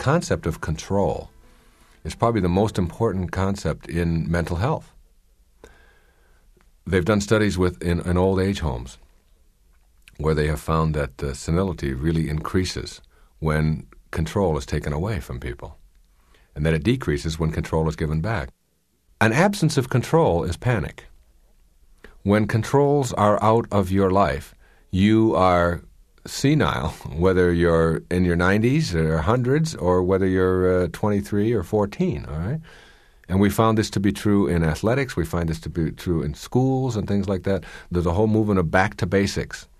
concept of control is probably the most important concept in mental health. They've done studies in old age homes where they have found that senility really increases when control is taken away from people, and that it decreases when control is given back. An absence of control is panic. When controls are out of your life, you are senile, whether you're in your 90s or hundreds or whether you're 23 or 14, all right? And we found this to be true in athletics. We find this to be true in schools and things like that. There's a whole movement of back to basics.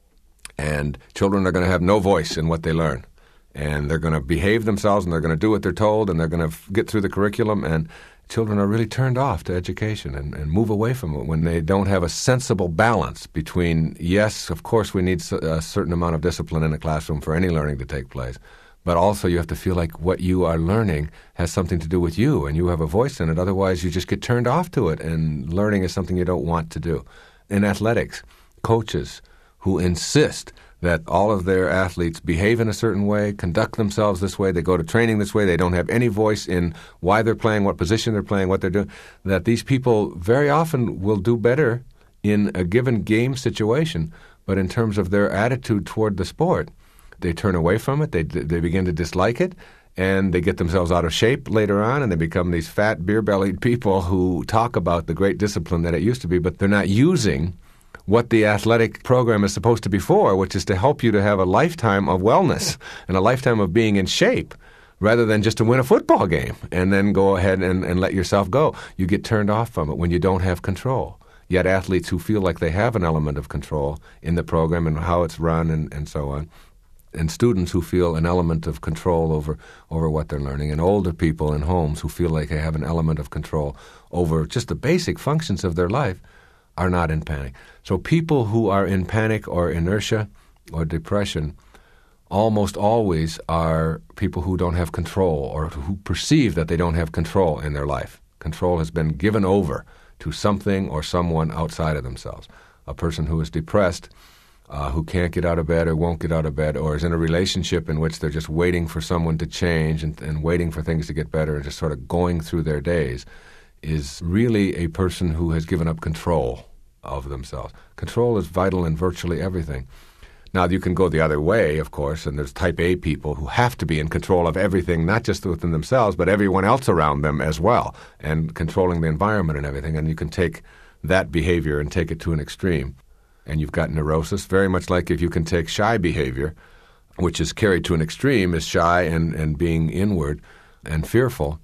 And children are going to have no voice in what they learn. And they're going to behave themselves, and they're going to do what they're told, and they're going to get through the curriculum. And children are really turned off to education and move away from it when they don't have a sensible balance between, yes, of course we need a certain amount of discipline in the classroom for any learning to take place, but also you have to feel like what you are learning has something to do with you and you have a voice in it. Otherwise, you just get turned off to it, and learning is something you don't want to do. In athletics, coaches who insist that all of their athletes behave in a certain way, conduct themselves this way, they go to training this way, they don't have any voice in why they're playing, what position they're playing, what they're doing, that these people very often will do better in a given game situation, but in terms of their attitude toward the sport, they turn away from it, they begin to dislike it, and they get themselves out of shape later on, and they become these fat, beer-bellied people who talk about the great discipline that it used to be, but they're not using what the athletic program is supposed to be for, which is to help you to have a lifetime of wellness and a lifetime of being in shape, rather than just to win a football game and then go ahead and let yourself go. You get turned off from it when you don't have control. Yet athletes who feel like they have an element of control in the program and how it's run and so on, and students who feel an element of control over what they're learning, and older people in homes who feel like they have an element of control over just the basic functions of their life, are not in panic. So people who are in panic or inertia or depression almost always are people who don't have control, or who perceive that they don't have control in their life. Control has been given over to something or someone outside of themselves. A person who is depressed, who can't get out of bed or won't get out of bed, or is in a relationship in which they're just waiting for someone to change and waiting for things to get better and just sort of going through their days, is really a person who has given up control of themselves. Control is vital in virtually everything. Now, you can go the other way, of course, and there's type A people who have to be in control of everything, not just within themselves, but everyone else around them as well, and controlling the environment and everything. And you can take that behavior and take it to an extreme. And you've got neurosis, very much like if you can take shy behavior, which is carried to an extreme, is shy and being inward and fearful,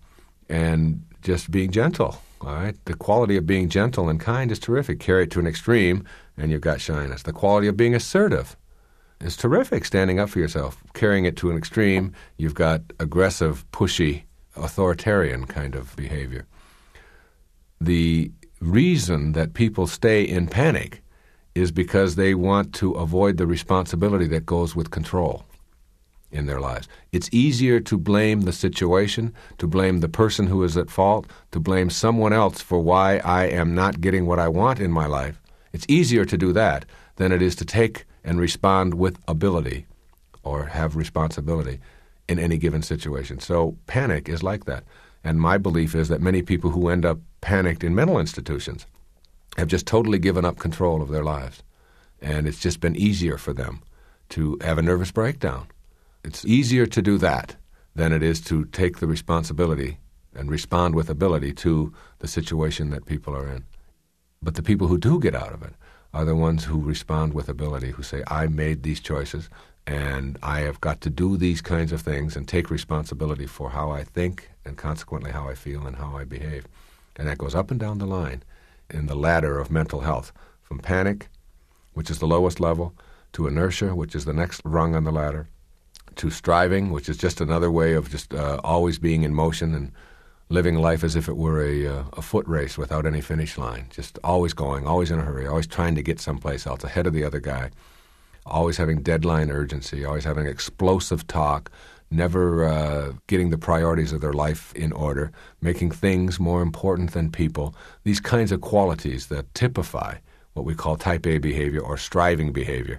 and just being gentle, all right? The quality of being gentle and kind is terrific. Carry it to an extreme, and you've got shyness. The quality of being assertive is terrific, standing up for yourself. Carrying it to an extreme, you've got aggressive, pushy, authoritarian kind of behavior. The reason that people stay in panic is because they want to avoid the responsibility that goes with control in their lives. It's easier to blame the situation, to blame the person who is at fault, to blame someone else for why I am not getting what I want in my life. It's easier to do that than it is to take and respond with ability or have responsibility in any given situation. So panic is like that. And my belief is that many people who end up panicked in mental institutions have just totally given up control of their lives. And it's just been easier for them to have a nervous breakdown. It's easier to do that than it is to take the responsibility and respond with ability to the situation that people are in. But the people who do get out of it are the ones who respond with ability, who say, I made these choices, and I have got to do these kinds of things and take responsibility for how I think and consequently how I feel and how I behave. And that goes up and down the line in the ladder of mental health, from panic, which is the lowest level, to inertia, which is the next rung on the ladder, to striving, which is just another way of just always being in motion and living life as if it were a foot race without any finish line, just always going, always in a hurry, always trying to get someplace else ahead of the other guy, always having deadline urgency, always having explosive talk, never getting the priorities of their life in order, making things more important than people. These kinds of qualities that typify what we call type A behavior or striving behavior,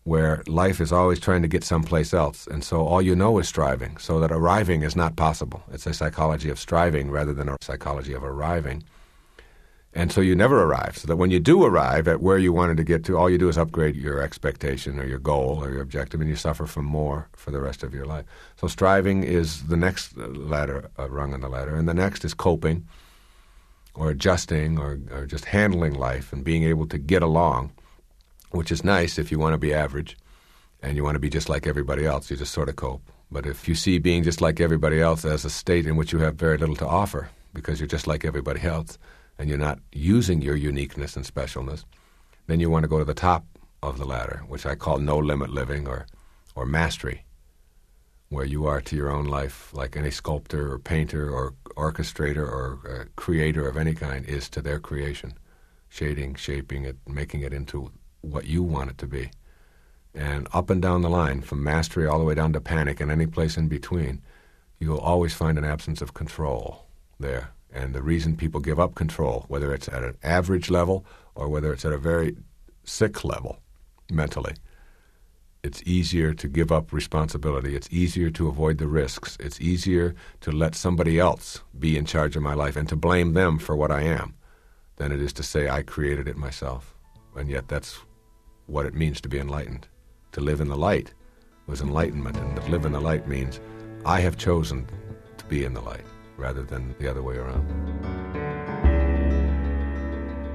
where life is always trying to get someplace else, and so all you know is striving, so that arriving is not possible. It's a psychology of striving rather than a psychology of arriving. And so you never arrive, so that when you do arrive at where you wanted to get to, all you do is upgrade your expectation or your goal or your objective, and you suffer from more for the rest of your life. So striving is the next ladder, rung on the ladder, and the next is coping or adjusting or just handling life and being able to get along, which is nice if you want to be average and you want to be just like everybody else. You just sort of cope. But if you see being just like everybody else as a state in which you have very little to offer because you're just like everybody else and you're not using your uniqueness and specialness, then you want to go to the top of the ladder, which I call no-limit living or mastery, where you are to your own life like any sculptor or painter or orchestrator or creator of any kind is to their creation, shading, shaping it, making it into what you want it to be. And up and down the line, from mastery all the way down to panic and any place in between, you'll always find an absence of control there. And the reason people give up control, whether it's at an average level or whether it's at a very sick level mentally, it's easier to give up responsibility. It's easier to avoid the risks. It's easier to let somebody else be in charge of my life and to blame them for what I am than it is to say I created it myself. And yet that's what it means to be enlightened. To live in the light was enlightenment, and to live in the light means I have chosen to be in the light rather than the other way around.